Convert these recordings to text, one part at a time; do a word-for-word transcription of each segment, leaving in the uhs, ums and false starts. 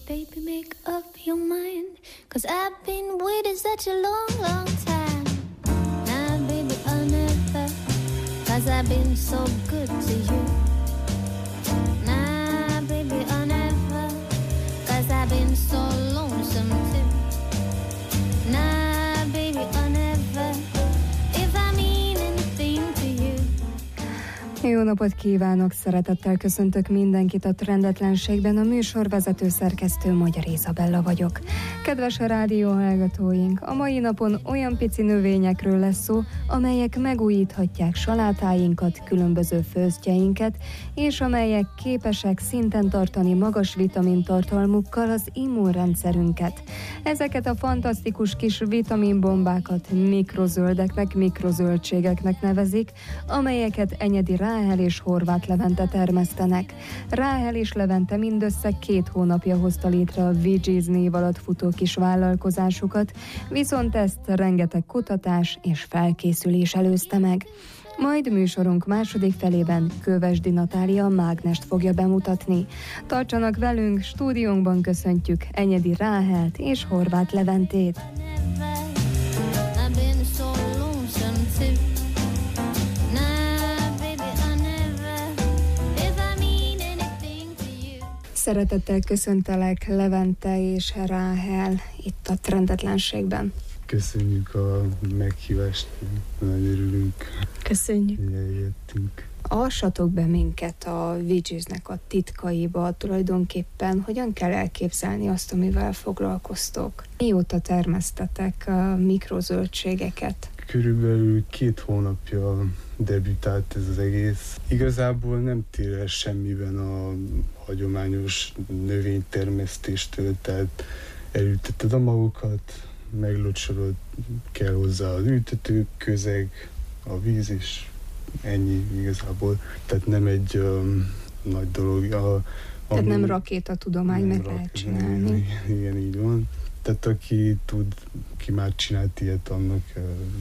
Baby, make up your mind, 'cause I've been waiting such a long, long time. Nah, baby, I'll never, 'cause I've been so good to you. Nah, baby, I'll never, 'cause I've been so lonesome too. Nah, baby, I'll never, if I mean anything to you. Jó napot kívánok, szeretettel köszöntök mindenkit a Trendetlenségben, a műsorvezető szerkesztő Magyar Izabella vagyok. Kedves rádióhallgatóink, a mai napon olyan pici növényekről lesz szó, amelyek megújíthatják salátáinkat, különböző főztjeinket, és amelyek képesek szinten tartani magas vitamintartalmukkal az immunrendszerünket. Ezeket a fantasztikus kis vitaminbombákat mikrozöldeknek, mikrozöldségeknek nevezik, amelyeket Enyedi Ráhel és Horváth Levente termesztenek. Ráhel és Levente mindössze két hónapja hozta létre a Bee Gees név alatt futó kis vállalkozásukat, viszont ezt rengeteg kutatás és felkészülés előzte meg. Majd műsorunk második felében Kövesdi Natália mágnest fogja bemutatni. Tartsanak velünk, stúdiónkban köszöntjük Enyedi Ráhelt és Horváth Leventét. Szeretettel köszöntelek, Levente és Ráhel itt a Trendetlenségben. Köszönjük a meghívást, nagyon örülünk. Köszönjük. Eljöttünk. Avassatok be minket a Bee Geesnek a titkaiba, tulajdonképpen hogyan kell elképzelni azt, amivel foglalkoztok? Mióta termesztetek a mikrozöldségeket? Körülbelül két hónapja debütált ez az egész. Igazából nem tér el semmiben a hagyományos növénytermesztéstől, tehát elülteted a magokat, meglocsolod, kell hozzá az ültető közeg, a víz is, ennyi igazából. Tehát nem egy um, nagy dolog. A, Tehát nem rakétatudomány, meg lehet csinálni. Igen, igen, így van. Tehát aki tud, ki már csinált ilyet, annak uh,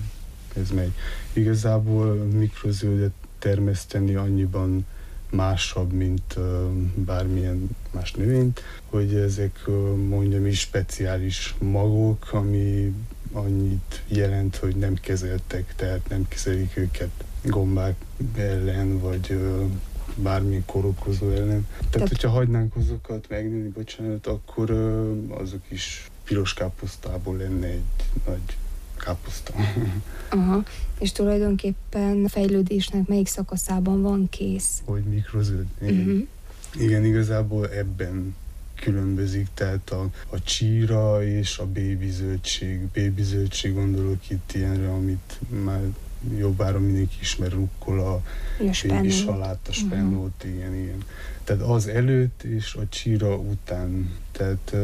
ez megy. Igazából mikrozöldet termeszteni annyiban másabb, mint uh, bármilyen más növényt, hogy ezek uh, mondjam is speciális magok, ami annyit jelent, hogy nem kezeltek, tehát nem kezelik őket gombák ellen, vagy uh, bármilyen korokozó ellen. Tehát, tehát hogyha hagynánk azokat megnőni, bocsánat, akkor uh, azok is piros káposztából lenne egy nagy káposzta. Aha, és tulajdonképpen a fejlődésnek melyik szakaszában van kész? Hogy mikrozöld. Igen. Uh-huh. Igen, igazából ebben különbözik, tehát a, a csíra és a bébizöldség. Bébizöldség, gondolok itt ilyenre, amit már jobbára mindenki ismer, rukkola, bébi saláta, spennót, uh-huh. igen, igen. Tehát az előtt és a csíra után. Tehát,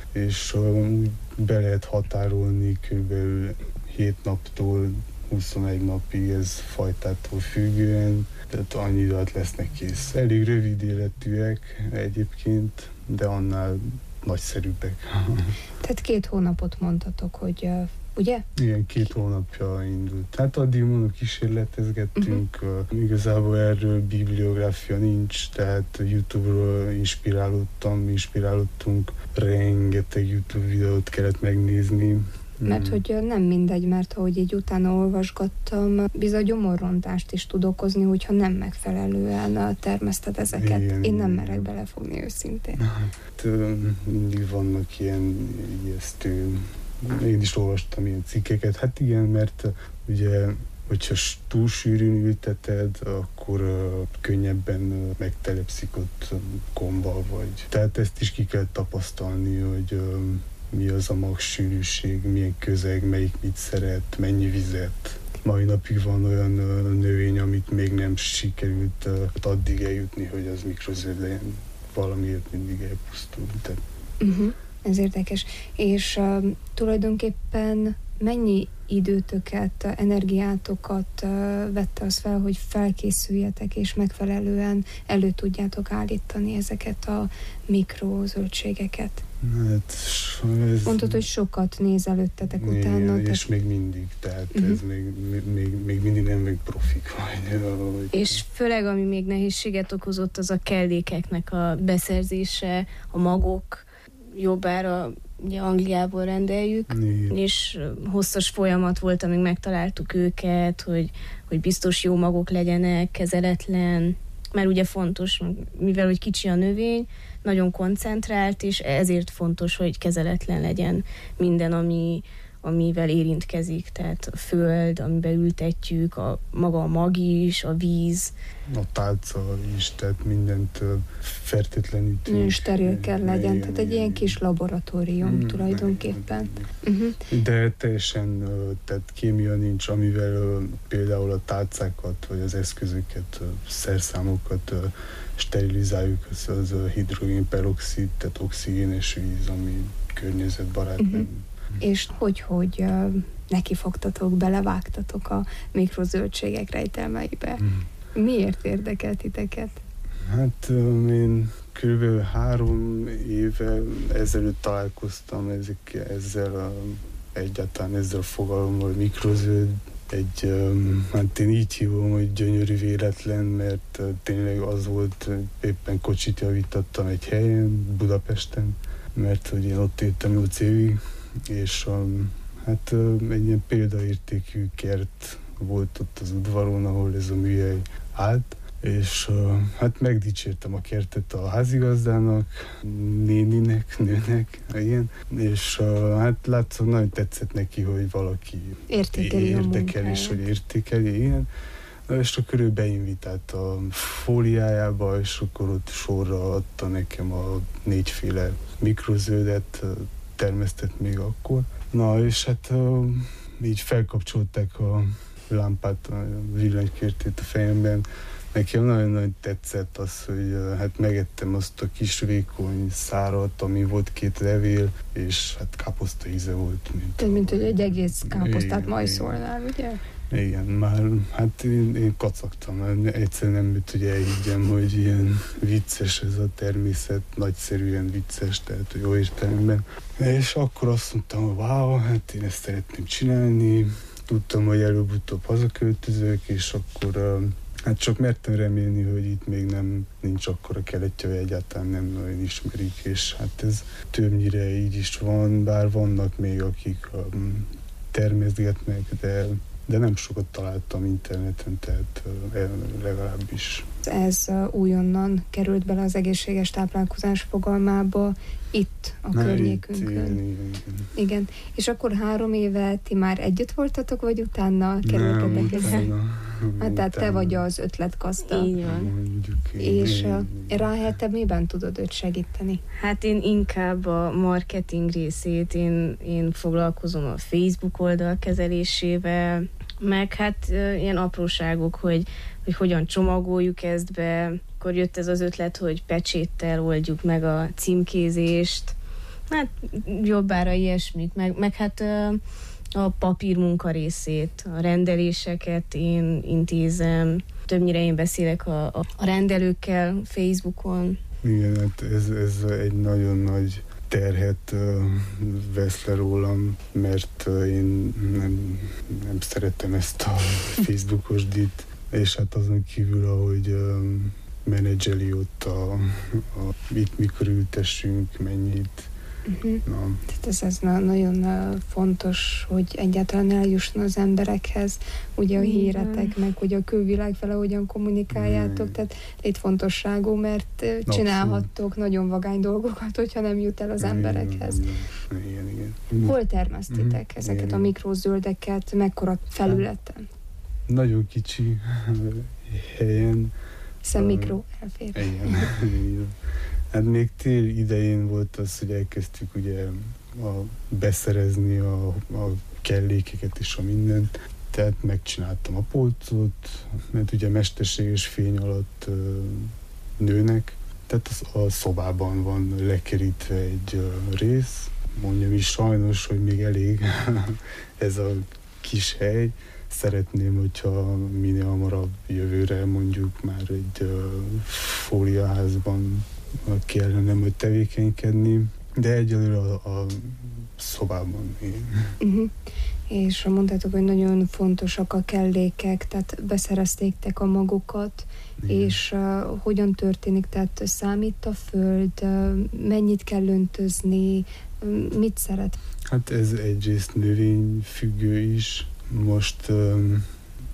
és úgy be lehet határolni körülbelül hét naptól huszonegy napig, ez fajtától függően, tehát annyi alatt lesznek kész. Elég rövid életűek egyébként, de annál nagyszerűbbek. Tehát két hónapot mondtatok, hogy ugye? Igen, két hónapja indult. Hát addig mondom, kísérletezgettünk, uh-huh. igazából erről bibliográfia nincs, tehát YouTube-ról inspirálódtam, inspirálódtunk, rengeteg YouTube videót kellett megnézni. Mert hogy nem mindegy, mert ahogy így utána olvasgattam, bizony gyomorrontást is tud okozni, hogyha nem megfelelően termeszted ezeket. Igen, én nem merek belefogni őszintén. Hát mindig vannak ilyen ijesztő, én is olvastam ilyen cikkeket, hát igen, mert ugye hogyha túl sűrűn ülteted, akkor uh, könnyebben uh, megtelepszik ott uh, gomba vagy. Tehát ezt is ki kell tapasztalni, hogy uh, mi az a max sűrűség, milyen közeg, melyik mit szeret, mennyi vizet. Mai napig van olyan uh, növény, amit még nem sikerült uh, addig eljutni, hogy az mikrozöld legyen. Valamiért mindig elpusztul. Tehát... Uh-huh. Ez érdekes. És uh, tulajdonképpen mennyi időtöket, energiátokat uh, vette az fel, hogy felkészüljetek és megfelelően elő tudjátok állítani ezeket a mikrozöldségeket? Hát, ez... Mondtad, hogy sokat néz előttetek igen, utána. És te... még mindig, tehát uh-huh. ez még, még, még mindig nem még profik vagy. Vagy. És főleg, ami még nehézséget okozott, az a kellékeknek a beszerzése, a magok. jobbára ugye Angliából rendeljük, Igen. és hosszas folyamat volt, amíg megtaláltuk őket, hogy, hogy biztos jó magok legyenek, kezeletlen, mert ugye fontos, mivel hogy kicsi a növény, nagyon koncentrált, és ezért fontos, hogy kezeletlen legyen minden, ami, amivel érintkezik, tehát a föld, amiben ültetjük, a, maga a mag is, a víz. A tálca is, tehát mindent fertőtlenítünk. Nagyon steril kell legyen, igen, tehát egy igen. ilyen kis laboratórium mm, tulajdonképpen. Uh-huh. De teljesen, tehát kémia nincs, amivel például a tálcákat, vagy az eszközöket, szerszámokat sterilizáljuk, az, az hidrogénperoxid, tehát oxigénes víz, ami környezetbarát. Uh-huh. És hogy, hogy uh, neki fogtatok, belevágtatok a mikrozöldségek rejtelmeibe? Mm. Miért érdekelt titeket? Hát um, én kb. három éve ezelőtt találkoztam ezek, ezzel a, egyáltalán ezzel a fogalommal, mikrozöld. Egy, um, hát én így hívom, hogy gyönyörű véletlen, mert uh, tényleg az volt, éppen kocsit javítottam egy helyen, Budapesten, mert hogy én ott éltem nyolc évig, és um, hát um, egy ilyen példaértékű kert volt ott az udvaron, ahol ez a műhely állt, és uh, hát megdicsértem a kertet a házigazdának, néninek, nőnek, ilyen, és uh, hát látszott, nagyon tetszett neki, hogy valaki értékeli érdekel, és hogy értékeli, ilyen. És akkor ő beinvitált a fóliájába, és akkor ott sorra adta nekem a négyféle mikrozöldet, termesztett még akkor. Na, és hát uh, így felkapcsolták a lámpát, a villanykörtét a fejemben. Nekem nagyon-nagyon tetszett az, hogy uh, hát megettem azt a kis vékony szárat, ami volt két levél, és hát káposzta íze volt. Mint, Tehát, mint hogy egy egész káposztát igen, majszolnál, ugye? Igen, már hát én, én kacagtam, egyszerűen nem jött, hogy elhiggyem, hogy ilyen vicces ez a természet, nagyszerűen vicces, tehát jó értelemben. És akkor azt mondtam, hogy wow, hát én ezt szeretném csinálni, tudtam, hogy előbb-utóbb hazaköltözök, és akkor hát csak mertem remélni, hogy itt még nem nincs akkora keletje, hogy egyáltalán nem nagyon ismerik, és hát ez többnyire így is van, bár vannak még, akik um, termeszgetnek, de de nem sokat találtam interneten, tehát legalábbis. Ez újonnan került bele az egészséges táplálkozás fogalmába, itt a Na, környékünkön. Itt, igen, igen, igen. igen. És akkor három éve ti már együtt voltatok, vagy utána kerültetek össze? Hát tehát te vagy az ötletgazda. Így van. Mondjuk, és én, Ráhel, te miben tudod őt segíteni? Hát én inkább a marketing részét, én, én foglalkozom a Facebook oldal kezelésével, meg hát ilyen apróságok, hogy, hogy hogyan csomagoljuk ezt be. Akkor jött ez az ötlet, hogy pecséttel oldjuk meg a címkézést. Hát jobbára ilyesmit, meg, meg hát a papírmunka részét, a rendeléseket én intézem. Többnyire én beszélek a, a, a rendelőkkel Facebookon. Igen, hát ez, ez egy nagyon nagy terhet uh, vesz le rólam, mert uh, én nem, nem szeretem ezt a Facebookos dit, és hát azon kívül, ahogy uh, menedzseli ott a, a itt mikor ültessünk, mennyit. Uh-huh. Na. Tehát ez, ez nagyon fontos, hogy egyáltalán eljusson az emberekhez, ugye a híretek, meg hogy a külvilág vele hogyan kommunikáljátok, tehát létfontosságú, mert csinálhattok Abszolút. nagyon vagány dolgokat, hogyha nem jut el az emberekhez. Igen, igen. Hol termesztitek uh-huh. ezeket igen. a mikrozöldeket, mekkora felületen? Nagyon kicsi helyen. Hiszen mikro elfér. Igen, igen. Hát még tél idején volt az, hogy elkezdtük ugye a, beszerezni a, a kellékeket és a mindent. Tehát megcsináltam a polcot, mert ugye mesterséges fény alatt ö, nőnek. Tehát az, a szobában van lekerítve egy ö, rész. Mondjam is sajnos, hogy még elég ez a kis hely. Szeretném, hogyha minél hamarabb jövőre mondjuk már egy ö, fóliaházban kellene majd tevékenykedni. de egyelőre a, a szobában. Uh-huh. És mondtátok, hogy nagyon fontosak a kellékek, tehát beszereztétek a magukat, igen. És uh, hogyan történik, tehát számít a föld, uh, mennyit kell öntözni, uh, mit szeret? Hát ez egyrészt növényfüggő is. Most um,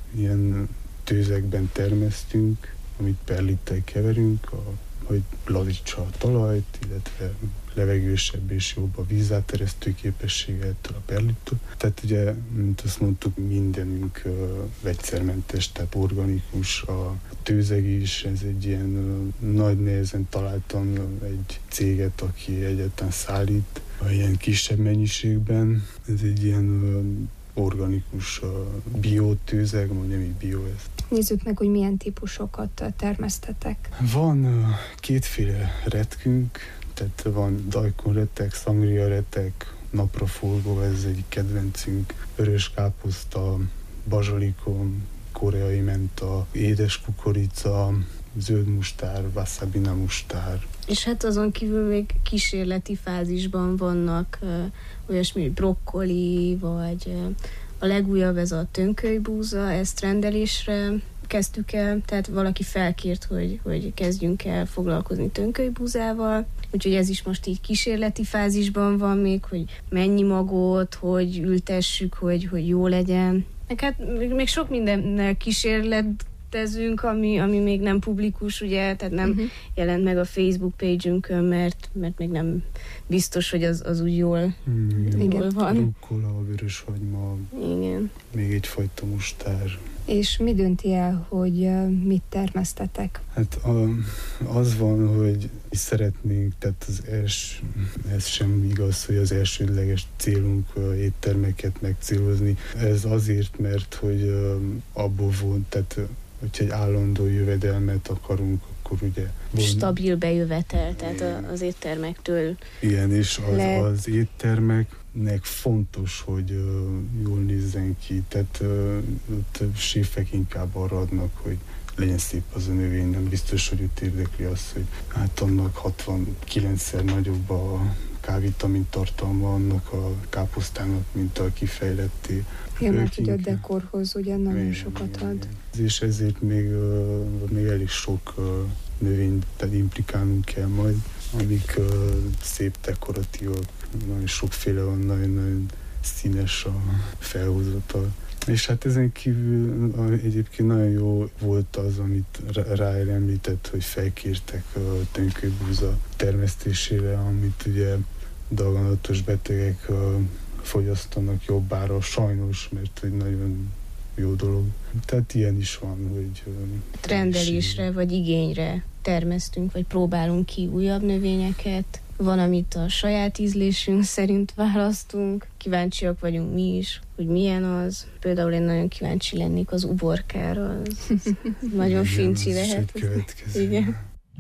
ilyen tőzekben termesztünk, amit perlittel keverünk, a, hogy lazítsa a talajt, illetve levegősebb és jobb a vízáteresztő képessége ettől a perlittől. Tehát ugye, mint azt mondtuk, mindenünk uh, vegyszermentes, tehát organikus, a tőzeg is, ez egy ilyen uh, nagy nehezen találtam egy céget, aki egyáltalán szállít uh, ilyen kisebb mennyiségben. Ez egy ilyen uh, organikus uh, biotőzeg, mondjam így bio ez. Nézzük meg, hogy milyen típusokat termesztetek. Van uh, kétféle retkünk, tehát van dajkonretek, szangriaretek, napraforgó, ez egy kedvencünk, vörös káposzta, bazsalikom, koreai menta, édes kukorica, zöld mustár, wasabina mustár. És hát azon kívül még kísérleti fázisban vannak uh, olyasmi, hogy brokkoli, vagy uh, a legújabb ez a tönkölybúza, ezt rendelésre kezdtük el, tehát valaki felkért, hogy, hogy kezdjünk el foglalkozni tönkölybúzával, úgyhogy ez is most így kísérleti fázisban van még, hogy mennyi magot, hogy ültessük, hogy, hogy jó legyen. Meg hát még sok mindennel kísérletezünk, ami, ami még nem publikus, ugye, tehát nem uh-huh. jelent meg a Facebook page-ünkön, mert, mert még nem biztos, hogy az, az úgy jól, mm, jól van. Rukkola, vöröshagyma, igen. Még egyfajta mustár. És mi dönti el, hogy mit termesztetek? Hát a, az van, hogy szeretnénk, tehát az első, ez sem igaz, hogy az elsődleges célunk éttermeket megcélozni. Ez azért, mert hogy abból volt, tehát hogyha egy állandó jövedelmet akarunk, akkor ugye... Von... Stabil bejövetel, tehát az éttermektől. Igen, és az, le... az éttermeknek fontos, hogy uh, jól nézzen ki, tehát uh, ott séfek inkább arra adnak, hogy legyen szép az a növény, nem biztos, hogy őt érdekli az, hogy hát annak hatvankilencszer nagyobb a K-vitamin tartalma annak a káposztának, mint a kifejletté. Igen, mert ugye a dekorhoz ugye nagyon igen, sokat igen, ad. Igen. És ezért még, uh, még elég sok uh, növényt implikálnunk kell majd, amik uh, szép dekoratívak, nagyon sokféle van, nagyon-nagyon színes a felhozatal. És hát ezen kívül egyébként nagyon jó volt az, amit Rájl említett, hogy felkértek a tönkölybúza termesztésére, amit ugye daganatos betegek fogyasztanak jobbára, sajnos, mert egy nagyon jó dolog. Tehát ilyen is van, hogy... Rendelésre vagy igényre termesztünk, vagy próbálunk ki újabb növényeket. Van, amit a saját ízlésünk szerint választunk. Kíváncsiak vagyunk mi is, hogy milyen az. Például én nagyon kíváncsi lennék az uborkára. Az, az nagyon fincsi lehet. Igen.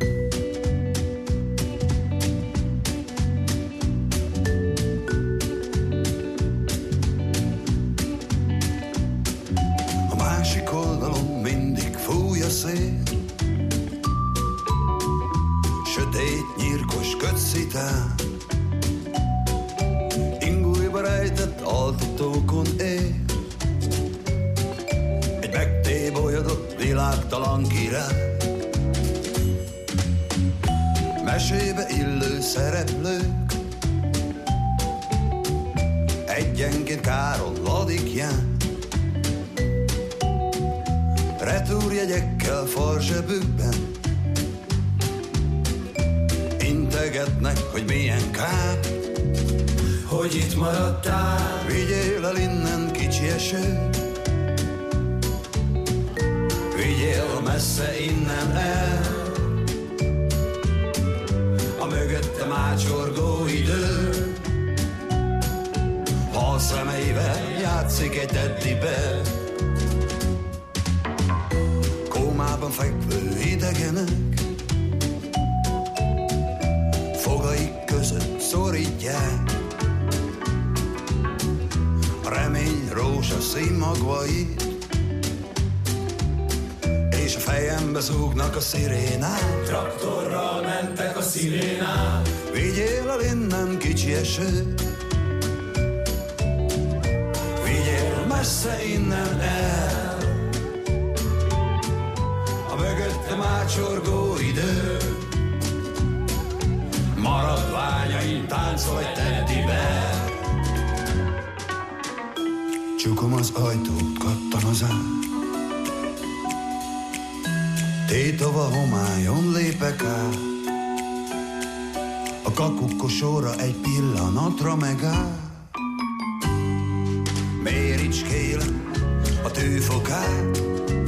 A másik oldalon mindig fúj a szél, sötét, nyírkos kötszitán, ingújba rejtett altatókon él, egy megtébolyodott világtalan király. Mesébe illő szereplők egyenként káron ladikján, retúrjegyekkel farzsebükben integetnek, hogy milyen kár, hogy itt maradtál. Vigyél el innen, kicsi eső, vigyél messze innen el, a mögöttem ácsorgó idő, hal szemeivel játszik egy teddibe. Kómában fekvő idegenek fogaik között szorítják a remény rózsaszín magvait, és a fejembe zúgnak a szirénák. Traktorral mentek a szirénák. Vigyél el innen kicsi eső, vigyél messze innen el, a mögöttem ácsorgó idő. Maradványain táncolj, tedd be. Csukom az ajtót, kattan az ár, tétova homályon lépek át, a kakukkosóra egy pillanatra megáll. Méricskélem a tűfokát,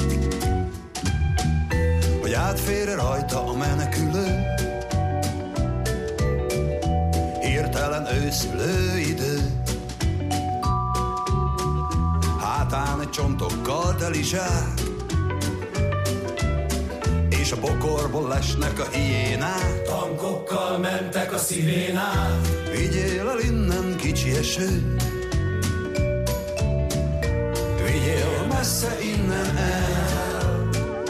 hogy átfér rajta a menekülő. Hirtelen őszülő idő, hátán egy csontokkal teli zsák, és a bokorból lesnek a hiénák. Tankokkal mentek a szirénák. Vigyél el innen kicsi eső, vigyél messze innen el,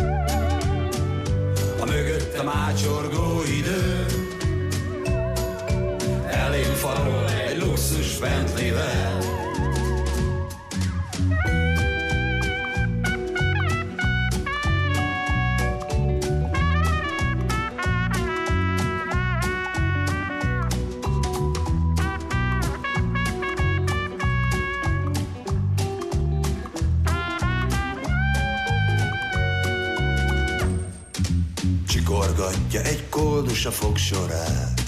a mögöttem ácsorgó idő. Elém farol egy luxus Bentleyvel. Csikorgatja egy koldus a fogsorát,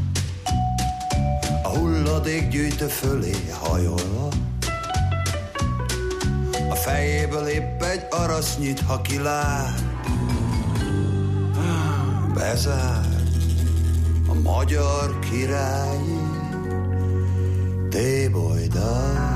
a hulladék gyűjtő fölé hajolva, a fejéből épp egy arasz nyit, ha kilát. Bezárt a magyar királyi tébolydal.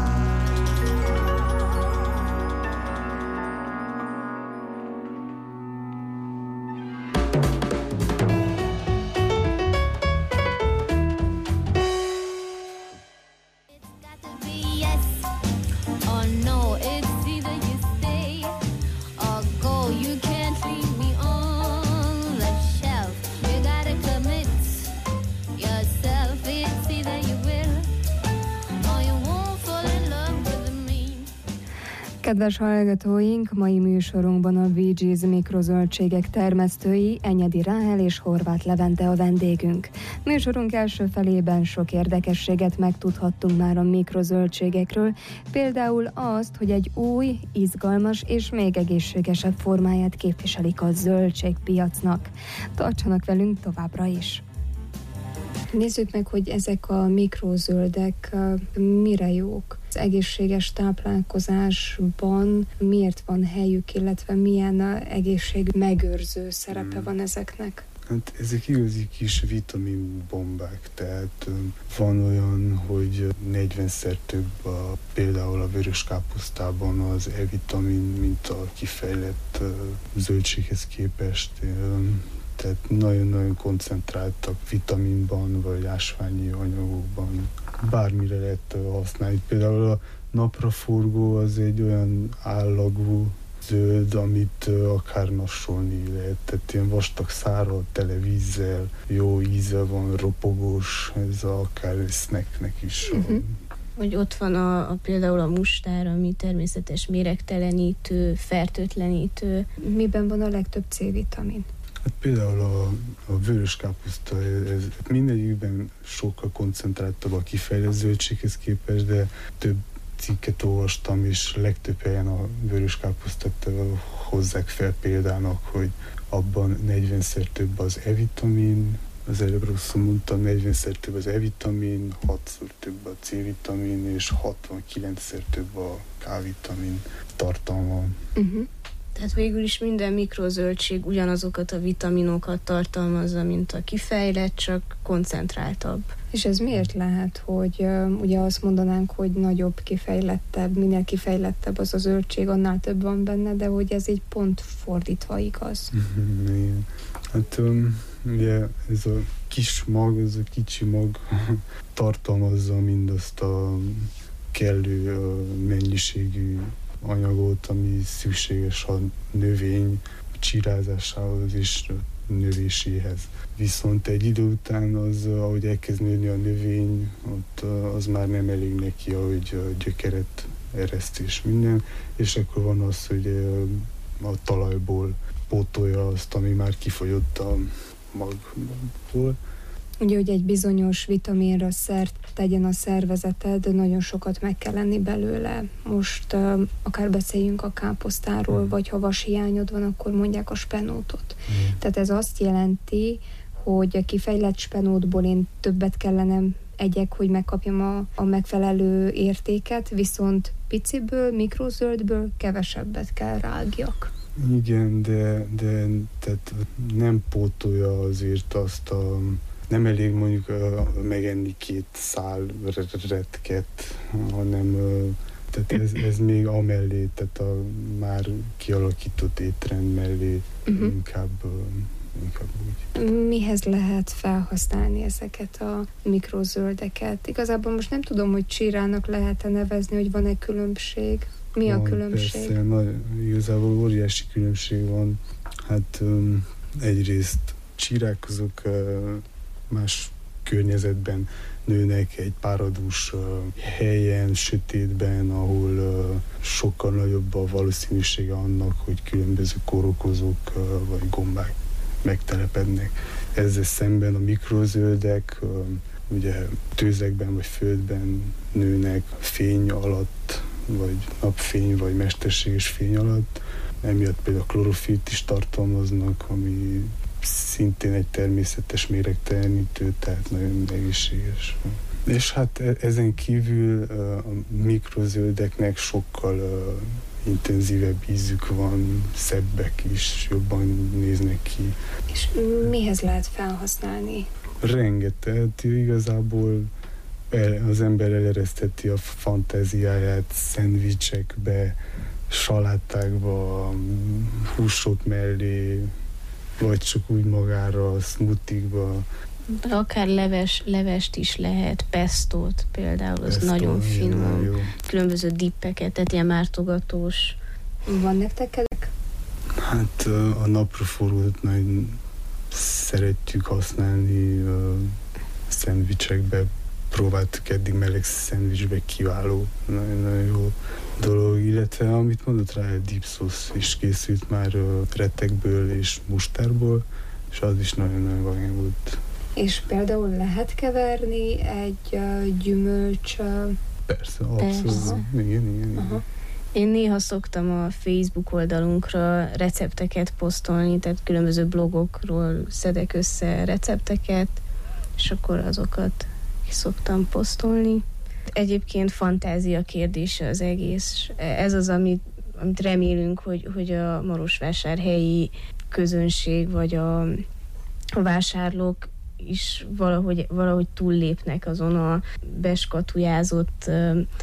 Kedves hallgatóink, mai műsorunkban a Bee Gees mikrozöldségek termesztői Enyedi Ráhel és Horváth Levente a vendégünk. Műsorunk első felében sok érdekességet megtudhattunk már a mikrozöldségekről, például azt, hogy egy új, izgalmas és még egészségesebb formáját képviselik a zöldségpiacnak. Tartsanak velünk továbbra is! Nézzük meg, hogy ezek a mikrozöldek mire jók. Az egészséges táplálkozásban miért van helyük, illetve milyen egészség megőrző szerepe hmm. van ezeknek? Hát ezek igazi kis vitaminbombák, tehát van olyan, hogy negyvenszer több a, például a vöröskáposztában az E-vitamin, mint a kifejlett zöldséghez képest. Tehát nagyon-nagyon koncentráltak vitaminban, vagy ásványi anyagokban. Bármire lehet használni. Például a napraforgó az egy olyan állagú zöld, amit akár nassolni lehet. Tehát ilyen vastag szárral, tele vízzel, jó íze van, ropogós, ez akár snacknek is. Uh-huh. Hogy ott van a, a, például a mustár, ami természetes méregtelenítő, fertőtlenítő. Miben van a legtöbb C-vitamin? Hát például a, a vöröskáposzta, ez mindegyikben sokkal koncentráltabb a kifejlett zöldséghez képest, de több cikket olvastam, és legtöbb helyen a vöröskáposztát hozzák fel példának, hogy abban negyvenszer több az E-vitamin, az előbb rosszul mondtam, negyvenszer több az E-vitamin, hatszor több a C-vitamin, és hatvankilencszer több a K-vitamin tartalma. Uh-huh. Tehát végül is minden mikrozöldség ugyanazokat a vitaminokat tartalmazza, mint a kifejlett, csak koncentráltabb. És ez miért lehet, hogy uh, ugye azt mondanánk, hogy nagyobb, kifejlettebb, minél kifejlettebb az a zöldség, annál több van benne, de hogy ez így pont fordítva igaz? Igen. Hát um, ugye ez a kis mag, ez a kicsi mag tartalmazza mindazt a kellő uh, mennyiségű anyagot, ami szükséges a növény csirázásához és növéséhez. Viszont egy idő után az, ahogy elkezd nőni a növény, ott az már nem elég neki, ahogy gyökeret ereszt és minden, és akkor van az, hogy a talajból pótolja azt, ami már kifogyott a magból. Ugye, hogy egy bizonyos vitaminra szert tegyen a szervezeted, nagyon sokat meg kell lenni belőle. Most uh, akár beszéljünk a káposztáról, mm. vagy ha vashiányod van, akkor mondják a spenótot. Mm. Tehát ez azt jelenti, hogy a kifejlett spenótból én többet kellene egyek, hogy megkapjam a, a megfelelő értéket, viszont piciből, mikrozöldből kevesebbet kell rágjak. Igen, de, de tehát nem pótolja azért azt a... Nem elég mondjuk uh, megenni két szál retket, hanem uh, tehát ez, ez még amellé, tehát a már kialakított étrend mellé uh-huh. inkább, uh, inkább úgy. Mihez lehet felhasználni ezeket a mikrozöldeket? Igazából most nem tudom, hogy csírának lehet-e nevezni, hogy van-e különbség. Mi van, a különbség? Persze, nagy, igazából óriási különbség van. Hát um, egyrészt csírák azok uh, más környezetben nőnek, egy páradús uh, helyen, sötétben, ahol uh, sokkal nagyobb a valószínűsége annak, hogy különböző kórokozók uh, vagy gombák megtelepednek. Ezzel szemben a mikrozöldek uh, ugye tőzekben vagy földben nőnek fény alatt, vagy napfény, vagy mesterséges fény alatt. Emiatt például a klorofilt is tartalmaznak, ami szintén egy természetes méregtelenítő, tehát nagyon egészséges. És hát ezen kívül a mikrozöldeknek sokkal intenzívebb ízük van, szebbek is, jobban néznek ki. És mihez lehet felhasználni? Rengeteg, igazából az ember eleresztheti a fantáziáját szendvicsekbe, salátákba, húsok mellé, vagy csak úgy magára, a smoothie-ba. Akár leves, levest is lehet, pestót például, az Pesto, nagyon finom. Jó. Különböző dippeket, tehát ilyen mártogatós. Van nektek ezek? Hát a napraforrót nagyon szeretjük használni a szendvicsekbe. Próbáltuk eddig meleg szendvicsbe, kiváló, nagyon-nagyon jó dolog, illetve amit mondott rá, egy deep sauce is készült már retekből és mustárból, és az is nagyon-nagyon vagány volt. És például lehet keverni egy uh, gyümölcs... Uh... Persze, abszolút. Persze. Igen, igen, igen. Én néha szoktam a Facebook oldalunkra recepteket posztolni, tehát különböző blogokról szedek össze recepteket, és akkor azokat szoktam posztolni. Egyébként fantázia kérdése az egész. Ez az, amit, amit remélünk, hogy, hogy a marosvásárhelyi közönség, vagy a, a vásárlók is valahogy, valahogy túllépnek azon a beskatujázott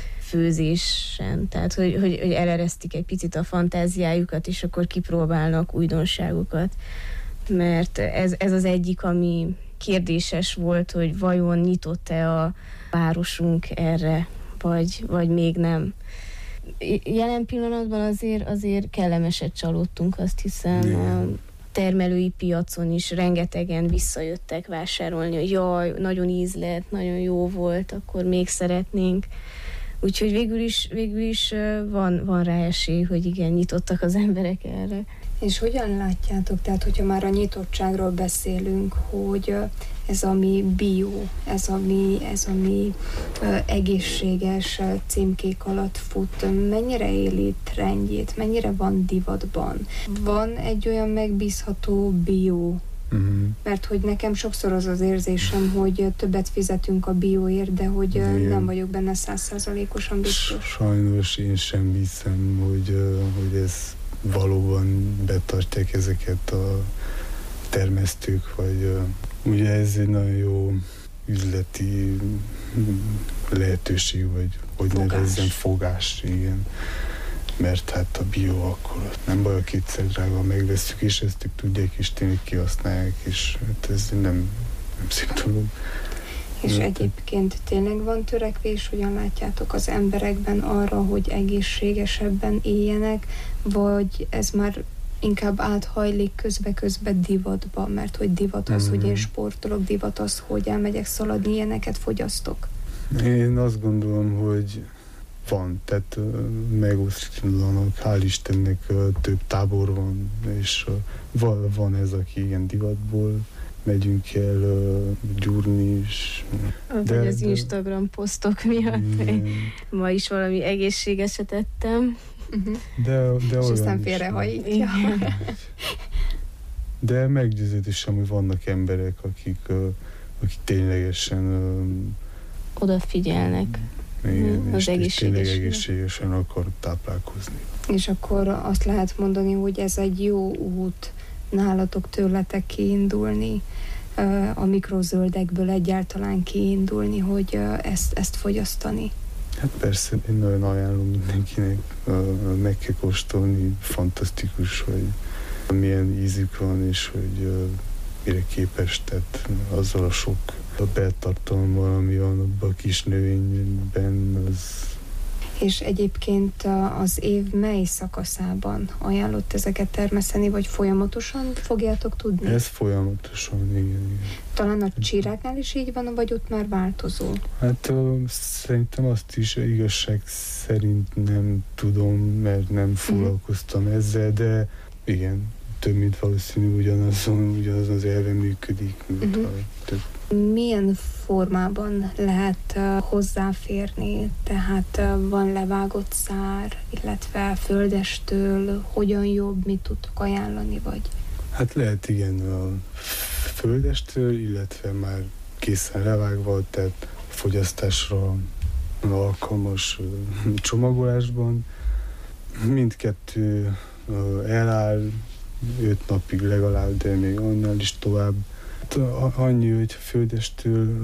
főzésen. Tehát, hogy, hogy, hogy eleresztik egy picit a fantáziájukat, és akkor kipróbálnak újdonságokat. Mert ez, ez az egyik, ami kérdéses volt, hogy vajon nyitott-e a városunk erre, vagy, vagy még nem. Jelen pillanatban azért, azért kellemeset csalódtunk, azt hiszem. A termelői piacon is rengetegen visszajöttek vásárolni, hogy jaj, nagyon ízlet, nagyon jó volt, akkor még szeretnénk. Úgyhogy végül is, végül is van, van rá esély, hogy igen, nyitottak az emberek erre. És hogyan látjátok, tehát hogyha már a nyitottságról beszélünk, hogy ez ami bio, ez ami, ez ami egészséges címkék alatt fut, mennyire éli trendjét, mennyire van divatban? Van egy olyan megbízható bio? Uh-huh. Mert hogy nekem sokszor az az érzésem, hogy többet fizetünk a bioért, de hogy igen, nem vagyok benne száz százalékosan biztos. Sajnos én sem hiszem, hogy, hogy ez valóban betartják ezeket a termesztők, vagy ugye ez egy nagyon jó üzleti lehetőség, vagy hogy nevezzem, fogás, igen. Mert hát a bio akkor nem baj, a kétszer drága, megveszük, és ezt ők tudják, és tényleg kihasználják, és hát ez nem, nem szép dolog. És de egyébként tényleg van törekvés, hogyan látjátok az emberekben arra, hogy egészségesebben éljenek, vagy ez már inkább áthajlik közbe-közbe divatba, mert hogy divat az, mm. hogy én sportolok, divat az, hogy elmegyek szaladni, ilyeneket fogyasztok. Én azt gondolom, hogy van, tehát megoszlanak, hál' Istennek több tábor van, és van, van ez, aki igen divatból megyünk el gyúrni is. De, vagy az de, Instagram posztok miatt. Igen. Ma is valami egészségeset ettem. Uh-huh. De, de és aztán félrehajítja. De meggyőződésem, hogy vannak emberek, akik, akik ténylegesen odafigyelnek. Igen, az és, és tényleg egészségesen akar táplálkozni. És akkor azt lehet mondani, hogy ez egy jó út nálatok, tőletek kiindulni, a mikrozöldekből egyáltalán kiindulni, hogy ezt, ezt fogyasztani. Hát persze, én nagyon ajánlom mindenkinek, meg kell kóstolni, fantasztikus, hogy milyen ízük van, és hogy mire képes, tehát azzal a sok a beltartalommal, ami van abban a kis növényben, az... És egyébként az év mely szakaszában ajánlott ezeket termeszteni, vagy folyamatosan fogjátok tudni? Ez folyamatosan, igen, igen. Talán a csiráknál is így van, vagy ott már változó? Hát uh, szerintem azt is igazság szerint nem tudom, mert nem foglalkoztam uh-huh. ezzel, de igen, több mint valószínű ugyanazon, ugyanazon az elven működik, mint uh-huh. a több. Milyen formában lehet uh, hozzáférni? Tehát uh, van levágott szár, illetve földestől, hogyan jobb, mit tudtok ajánlani, vagy? Hát lehet igen a földestől, illetve már készen levágva, tehát fogyasztásra alkalmas uh, csomagolásban. Mindkettő uh, eláll öt napig legalább, de még annál is tovább. Annyi, hogy földestől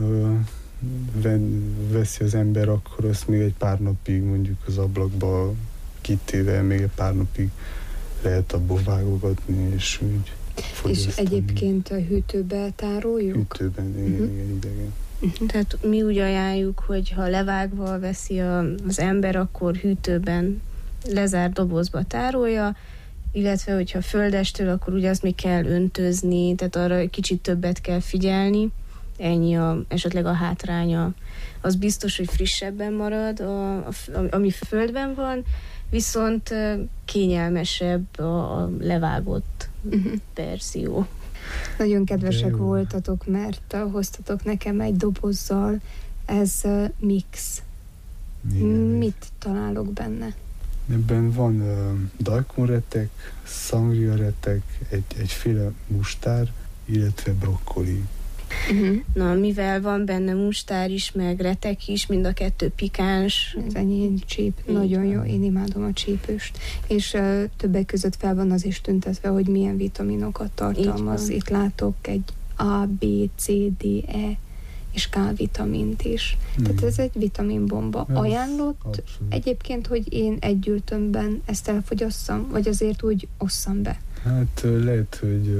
uh, veszi az ember, akkor azt még egy pár napig mondjuk az ablakba kitéve, még egy pár napig lehet abból vágogatni, és úgy fogyasztani. És egyébként a hűtőbe tároljuk? Hűtőben, igen, uh-huh. igen, idegen. Uh-huh. Tehát mi úgy ajánljuk, hogy ha levágva veszi a, az ember, akkor hűtőben lezárt dobozba tárolja, illetve hogyha földestől, akkor ugye azt még kell öntözni, tehát arra kicsit többet kell figyelni, ennyi a, esetleg a hátránya. Az biztos, hogy frissebben marad, a, a, ami földben van, viszont kényelmesebb a, a levágott uh-huh. verzió. Nagyon kedvesek voltatok, mert hoztatok nekem egy dobozzal, ez mix. Igen. Mit találok benne? Ebben van uh, dajkonretek, szangriaretek, egy, egyféle mustár, illetve brokkoli. Uh-huh. Na, mivel van benne mustár is, meg retek is, mind a kettő pikáns. Ez ennyi csíp, így nagyon jó, én imádom a csípőst. És uh, többek között fel van az is tüntetve, hogy milyen vitaminokat tartalmaz. Itt látok egy A, B, C, D, E és K-vitamint is. Hmm. Tehát ez egy vitaminbomba. Ez ajánlott abszolút. Egyébként, hogy én egy gyűjtőmben ezt elfogyasszam, vagy azért úgy osszam be? Hát lehet, hogy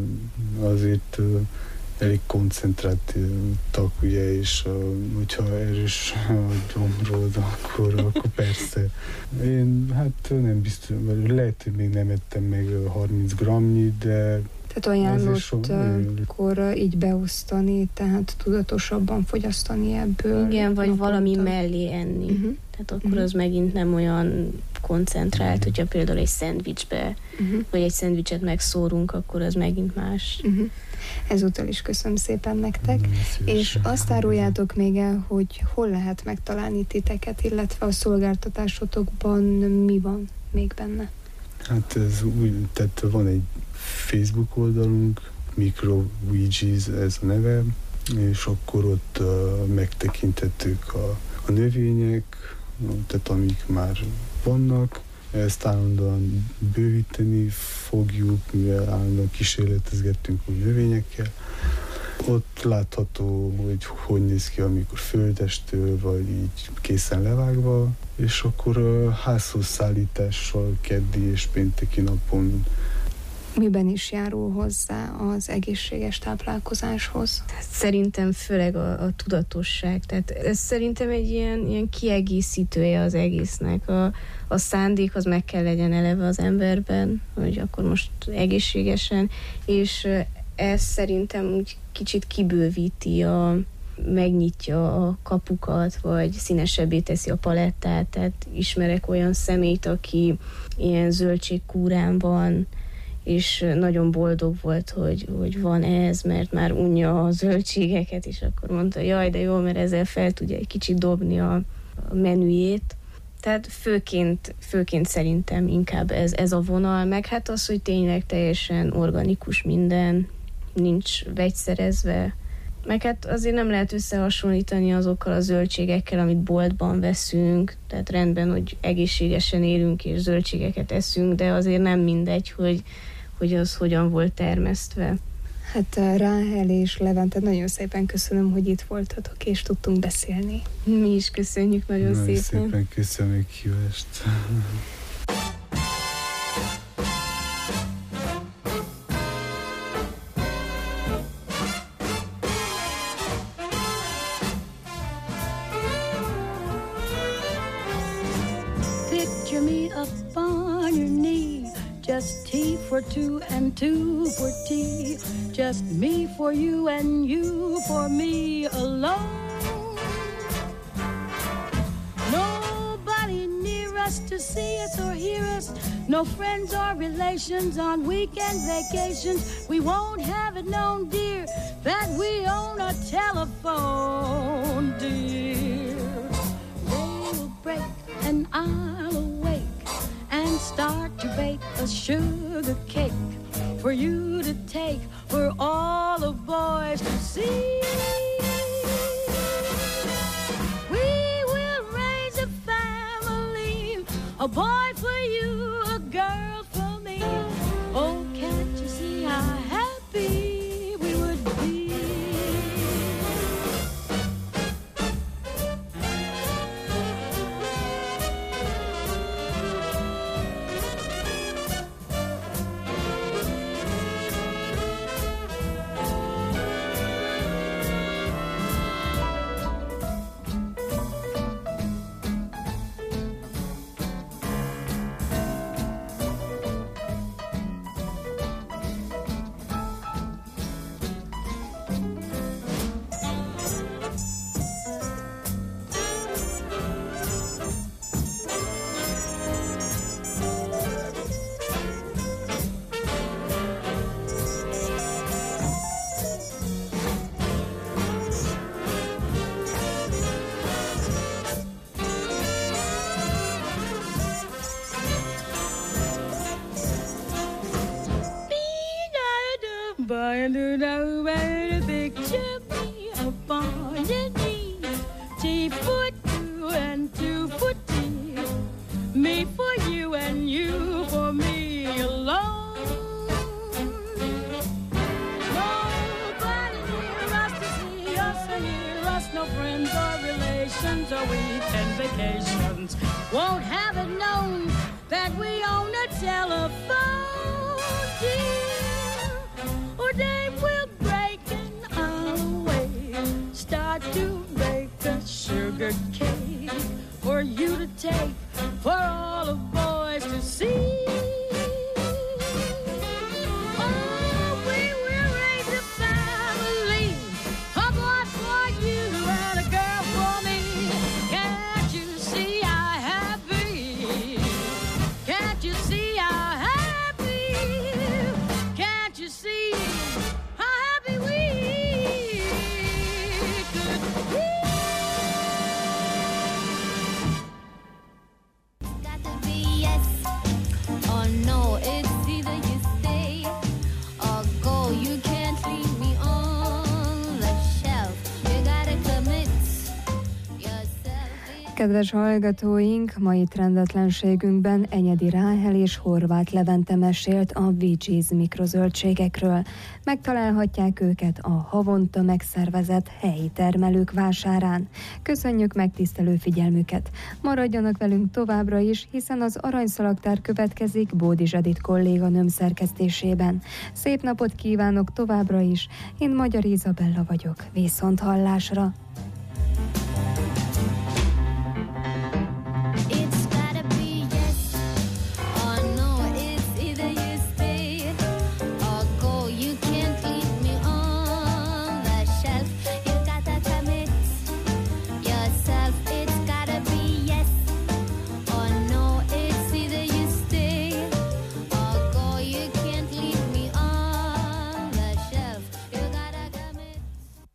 azért elég koncentráltak, ugye, és hogyha erős a gyomrod, akkor, akkor persze. Én hát nem biztos, lehet, hogy még nem ettem meg harminc grammnyi, de tehát ajánlott akkor így beosztani, tehát tudatosabban fogyasztani ebből. Igen, vagy naponta. Valami mellé enni. Uh-huh. Tehát akkor uh-huh. az megint nem olyan koncentrált, uh-huh. hogyha például egy szendvicsbe, uh-huh. vagy egy szendvicset megszórunk, akkor az megint más. Uh-huh. Ezúttal is köszönöm szépen nektek, uh-huh. és azt áruljátok még el, hogy hol lehet megtalálni titeket, illetve a szolgáltatásotokban mi van még benne? Hát ez úgy, tehát van egy Facebook oldalunk, Micro Veggies ez a neve, és akkor ott uh, megtekintettük a, a növények, tehát amik már vannak, ezt állandóan bővíteni fogjuk, mivel állandóan kísérletezgettünk új növényekkel. Ott látható, hogy hogy néz ki, amikor földestől, vagy így készen levágva, és akkor a házhoz szállítással keddi és pénteki napon miben is járul hozzá az egészséges táplálkozáshoz? Szerintem főleg a, a tudatosság, tehát ez szerintem egy ilyen, ilyen kiegészítője az egésznek. A, a szándék az meg kell legyen eleve az emberben, hogy akkor most egészségesen, és ez szerintem úgy kicsit kibővíti, a, megnyitja a kapukat, vagy színesebbé teszi a palettát, tehát ismerek olyan személyt, aki ilyen zöldségkúrán van, és nagyon boldog volt, hogy, hogy van ez, mert már unja a zöldségeket, és akkor mondta, jaj, de jó, mert ezzel fel tudja egy kicsit dobni a, a menüjét. Tehát főként, főként szerintem inkább ez, ez a vonal, meg hát az, hogy tényleg teljesen organikus minden, nincs vegyszerezve, meg hát azért nem lehet összehasonlítani azokkal a zöldségekkel, amit boltban veszünk, tehát rendben, hogy egészségesen élünk és zöldségeket eszünk, de azért nem mindegy, hogy, hogy az hogyan volt termesztve. Hát Ráhel és Levente, nagyon szépen köszönöm, hogy itt voltatok és tudtunk beszélni. Mi is köszönjük nagyon, nagyon szépen. Nagyon szépen köszönjük hívást. Just tea for two and two for tea. Just me for you and you for me alone. Nobody near us to see us or hear us. No friends or relations on weekend vacations. We won't have it known, dear, that we own a telephone, dear. They will break and I'll awake and start to bake a sugar cake for you to take, for all the boys to see. We will raise a family, a boy for you, a girl for me. Oh, can't you see how happy we would be? Won't have it known that we own a telephone, dear, or they will break and I'll away. Start to bake a sugar cake for you to take, for all the boys to see. Kedves hallgatóink, mai trendetlenségünkben Enyedi Ráhel és Horváth Levente mesélt a Bee Gees mikrozöldségekről. Megtalálhatják őket a havonta megszervezett helyi termelők vásárán. Köszönjük megtisztelő figyelmüket! Maradjanak velünk továbbra is, hiszen az Aranyszalagtár következik Bódi Edit kolléganőm szerkesztésében. Szép napot kívánok továbbra is! Én Magyar Izabella vagyok. Viszont hallásra!